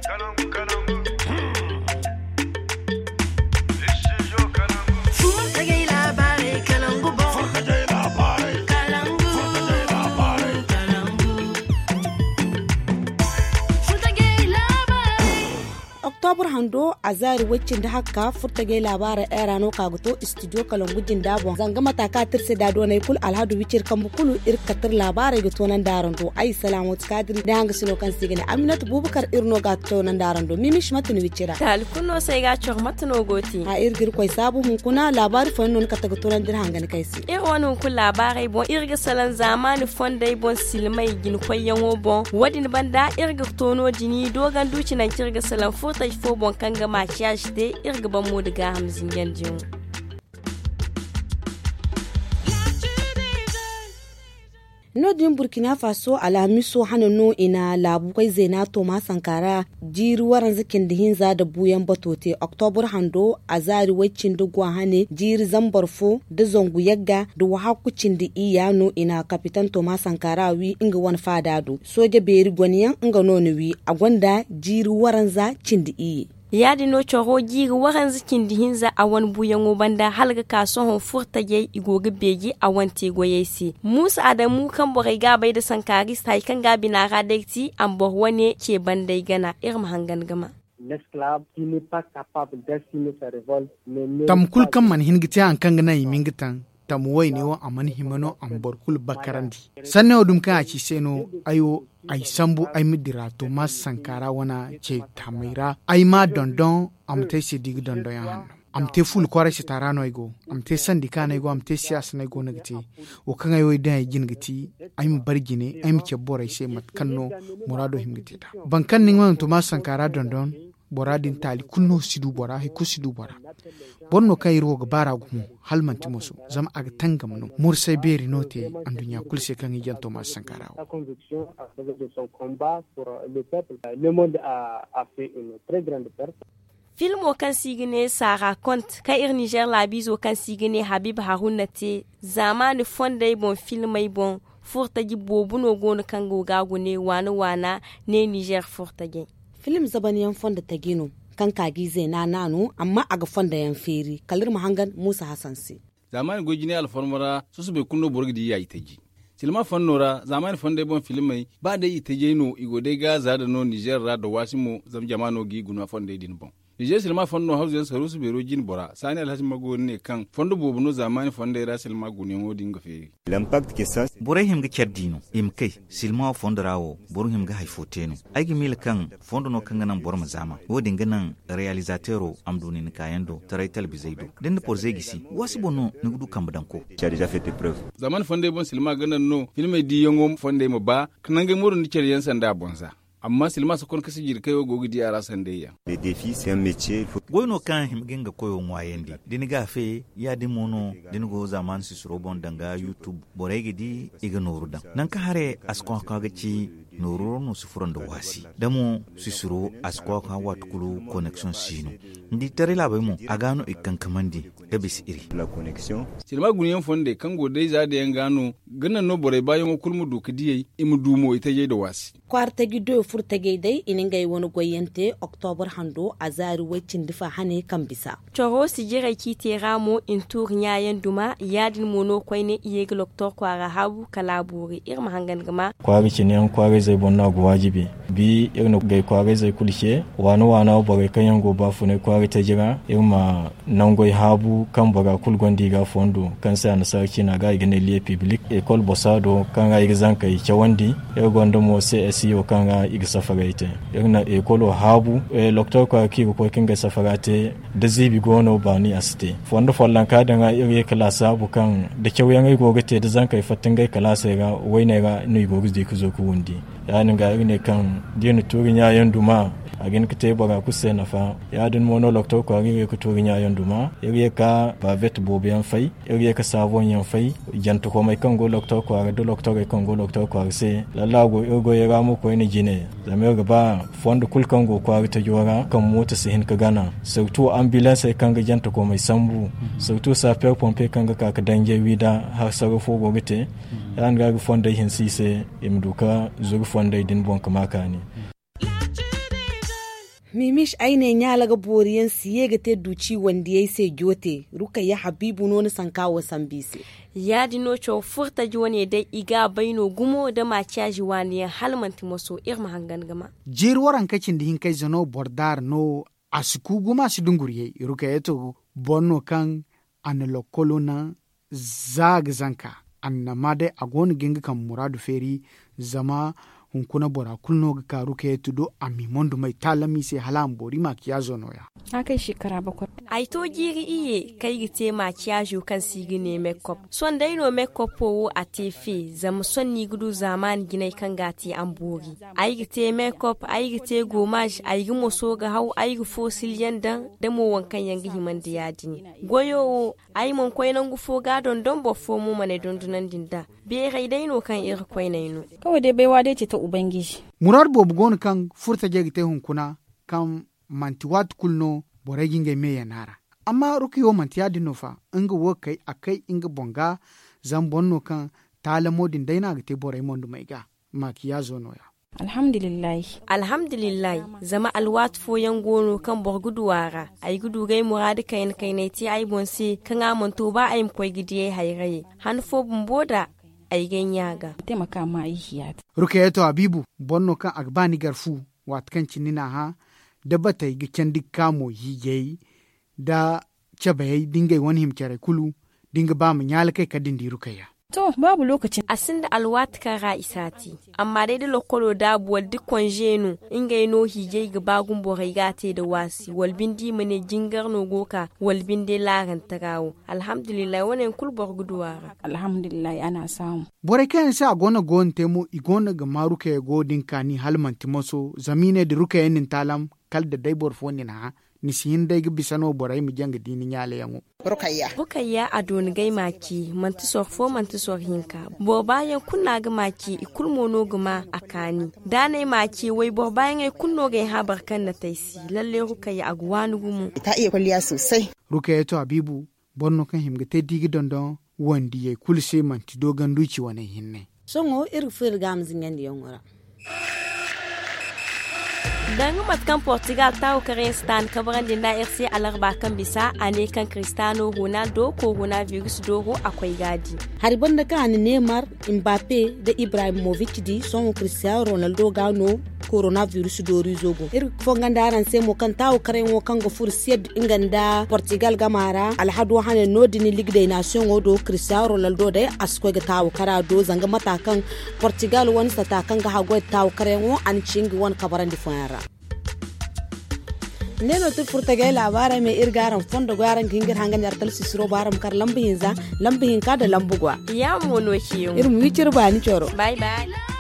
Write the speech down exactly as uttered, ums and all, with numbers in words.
Oktobar hando a zari waccin da haka furtage labaran erano kaguto studio kalangujin dabo zanga mataka tirse da donai kul alhadu wicir kan bukulu irkatar labarai ga tonan daranto ai salamu kadiri da hanga sino kan sigine aminatu bubakar irno ga tonan daranto mimish matun wicira tal kunno sai ga chog matno goti a irgir koy sabu hun kuna labari fannon ka taga tonan dir hanga kai si ir wonu kul labarai bon irga salan zamani fondai bon silmai gin koyan bon wadin banda irga tono jini dogan duci nan kirga salan furta fo bon kanga ma kiyashi de irga ban mu daga hamsin yanjin nodin burkina faso alamiso hanano ina labu kai zena toma sankara jiri waran zikin da hinza da buyan batote oktobar hando a zari waccin da hane jiri zambarfo da zongu yagga da wahakucin da iyano ina kapitan toma sankara wi inga wani fadado soja beri gwaniyan inga noni wi a gwanda jiri waran za cin da iye yadi no choro giri waran zikin dihinza a wan buyan banda halga kaso hon furta ye igoga begi a wan tegoyesi musa adamu kan borai gabai da sankari sai kan gabi na radekti an borwane ke bandai gana irin hangan gama tam kul kan man hingiti an kan gana yimingitan tam wai ne wa aman himano an borkul bakarandi sanne odum kan a ci seno ayo ay sambu ay midira to mas sankara wana ce tamaira ay ma dondon amte se dig dondon yan amte ful kwara shi tarano igo amte sandika na igo amte siyasa na igo nagati o kan ayo da ay gingati ay mu bargine ay mu ke borai se mat kanno murado himgiti da bankan nin to mas sankara dondon boradin tali kunno sidu bora he ko sidu bora bonno kay roga bara gumu halmanti musu zama aga tangam no mursay beri note andunya kulse kan yijan Thomas Sankara filmo kan sigine Sara Kont ka ir Niger labizo kan sigine Habib Haruna te zamani fonday bon filmay bon furtaji bobuno gono kan gogago ne wana wana ne Niger furtaji film zabaniyan fonda tagino kan kagi zai na nanu amma a ga fonda yan feri kalir mahangan Musa Hassan si zamani gojini alformara susu be kunno borgidi ya itaji silma fonnora zamani fonde bon filmai ba da itaje no igode ga za da no Niger ra da wasimo zam jamano gi guna fonde din bon Niger silma fonno hausen sarusu be rojin bora sani alhaji mago ne kan fondo bobuno zamani fonde ra silma gune wodin ga feri l'impact que ça bore him ga kerdino im kai silma fondarawo bor him ga haifoteno aigi mil kan fondo no kan nan bor mazama wodin ganan realizatero amduni ni kayando tarai talbizaido den por zegisi wasi bono ngudu kambadanko tu as déjà fait tes preuves zamani fonde bon silma ganan no filme di yongom fonde mo ba kanange moro ni cer yansan da bonza amma silma sa kon kasi jirkai wo gogidi ara sandeya les défis c'est un métier goyno kan him genga koyo ngwayendi diniga fe ya di mono dinigo zaman si surobon danga YouTube boregi di iga noruda nan ka hare asko ka gaci nororo no sufuran da wasi damo sisuro asko ka watukulu connection sino ndi tare labai mu agano ikan kamandi da bis iri la connexion silma gunyen fonde kan gode za da yan gano ganan no bore bayan kulmu dokidiyai imu dumo ita je da wasi kwarta gido furtage dai iningai wani goyente Oktobar hando a zari wacin difa hane kan bisa choro si jira ki teramo in tour nyayen duma yadin mono koine iye gloktor kwara habu kalaburi irma hangan gama kwari kinen kwari zai bonna go wajibi bi irno gai kwari zai kulke wani wana bare kan yango ba fune kwari ta jira irma nangoi habu kan baga kulgondi ga fondo kan sai na sarki na ga igene liye public école bosado kan ga igzan kai chawandi e gondo mo C S yo kan ga igsafagaite irna école habu e docteur ko ki ko kin ga safarate da zibi gono bani asite fondo follan ka danga iri klasa bu kan da kyauyan ai gogate da zan kai fatin gai klasa ga waine ga ni gogide ku zo ku wundi yani ga ne kan dinu turin ya yanduma agin kite baga kusse na fa ya din mono docteur ko iri ku turin ya yanduma iri ka ba vet bobe yan fai iri ka savon yan fai janto ko mai kan go docteur ko ga do docteur kan go docteur ko se lalago irgo ya ga mu ko ni jine zame ga ba fondo kul kan go ko ta jora kan mota se hin ka gana sautu ambulance kan ga janta ko mai sambu sautu safer pompe kan ga ka danje wida har sarfo go gite yan ga fonda hin sise imduka zuru fonda din bon kama kani mimish aine nyala ga boriyan siye ga te duci wanda yayi sai gyote ruka ya habibu no san kawo sambisi ya dino cho furta ji wani dai iga baino gumo da maciya ji wani halmanti maso irma hangan gama jir waran kacin da hin kai zano bordar no asiku guma su dunguriye ruka yato bonno kan an lokolo na zag zanka annama dai agon ginga kan muradu feri zama hunkuna bora kulno ga karu ke tudo ami mondo mai talami se halam bori ma kiyazo noya akai shekara bakwai ai to jiri iye kai gite ma kiyajo kan sigi ne makeup son dai no makeup wo a tefe zam son ni gudu zaman ginai kan gati an bori ai gite makeup ai gite gomage ai gi moso ga hau ai gi fossil yanda da mo wankan yanga himan da yadi goyo ai mon koy nan gufo ga don don bo fo mu mane don dunan dinda be rai dai no kan ir koy naino kawai dai baiwa dai ce ta ubangiji murar bobu gon kan furta je gite hunkuna kan manti wat kulno bore ginge me yanara amma ruki yo manti ya dino fa inga wo kai akai inga bonga zan bonno kan tala modin dai na gite bore mondu mai ga makiya zo noya alhamdulillah alhamdulillah zama alwat fo yan gono kan borguduwara ay gudu gai muradi kayin kainati ay bonsi kan amonto ba ay koy gidiye hayraye han fo bumboda ay ganyaga taimaka ma ihiyat rukayeto abibu bonno kan agbani garfu wat kan cinina ha da batay gi kendi kamo hiyei da chabayai dingai wani himkare kulu dinga ba mu nyala kai kadin di rukaya to babu lokacin asinda alwat ka ra isati amma dai da lokolo da buwal dukkan jenu inga no hije ga bagun borai gate da wasi walbin di mane jingar no goka walbin de laran tagawo alhamdulillah wannan kulbar guduwara alhamdulillah ana samu borai kan sa gona gon temo igona ga maruka ya godin kani halman timoso zamine da ruka yanin talam kal da dai bor foni na nisihin dai gibi sano borai mu janga dini nyale yango rukayya rukayya a doni gai maki manti sor fo manti sor hinka bo bayan kunna ga maki ikul mono guma akani dane maki wai bo bayan ai kunno gai ha barkan na taisi lalle rukayya agwanu gumu ta iya kwalliya sosai rukayya to abibu bonno kan himga te digi dondon wandi ye kulse manti dogan duci wannan hinne songo irfir gamzin yandi yongora dan matkan Portugal ta ukare stan kabaran dinda R C alarba kan bisa ane kan Cristiano Ronaldo coronavirus dogo akwai gadi har banda kan Neymar Mbappe da Ibrahimovic di son Cristiano Ronaldo gano coronavirus dori zogo ir fongandaran sai mo kan ta ukare mo kan go fursiyad inganda Portugal gamara alhadu hanen nodini Ligue des Nations odo Cristiano Ronaldo da asko ga ta ukara do zanga matakan Portugal wani satakan ga hago ta ukare mo an cingi wani kabaran di fara neno tu furtagai labara mai irgaran fondo garan kingir hangan yartal sisiro baram kar lambihin za lambihin ka da lambugwa ya mono kiyo irin wicir ba ni choro bye bye